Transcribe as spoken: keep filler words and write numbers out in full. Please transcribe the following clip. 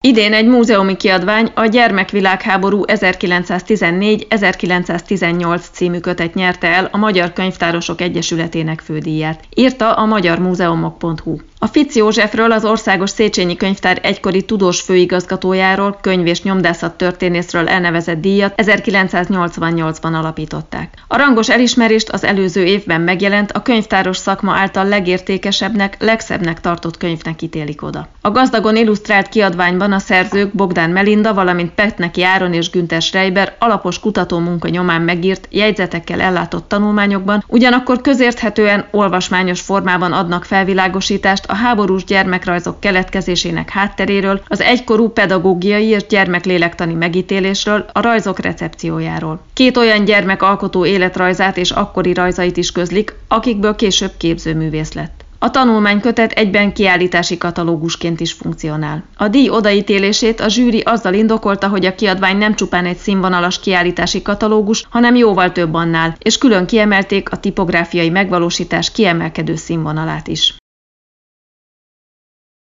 Idén egy múzeumi kiadvány, a Gyermekvilágháború ezerkilencszáztizennégy-ezerkilencszáztizennyolc című kötet nyerte el a Magyar Könyvtárosok Egyesületének fődíját, írta a magyar múzeumok pont hu. A Fics Józsefről, az Országos Széchenyi Könyvtár egykori tudós főigazgatójáról, könyv- és nyomdászat történészről elnevezett díjat ezerkilencszáznyolcvannyolcban alapították. A rangos elismerést az előző évben megjelent, a könyvtáros szakma által legértékesebbnek, legszebbnek tartott könyvnek ítélik oda. A gazdagon illusztrált kiadványban a szerzők Bogdán Melinda, valamint Petneki Áron és Günther Schreiber alapos kutatómunka nyomán megírt, jegyzetekkel ellátott tanulmányokban, ugyanakkor közérthetően, olvasmányos formában adnak felvilágosítást a háborús gyermekrajzok keletkezésének hátteréről, az egykorú pedagógiai és gyermeklélektani megítélésről, a rajzok recepciójáról. Két olyan gyermekalkotó életrajzát és akkori rajzait is közlik, akikből később képzőművész lett. A tanulmánykötet egyben kiállítási katalógusként is funkcionál. A díj odaítélését a zsűri azzal indokolta, hogy a kiadvány nem csupán egy színvonalas kiállítási katalógus, hanem jóval több annál, és külön kiemelték a tipográfiai megvalósítás kiemelkedő színvonalát is.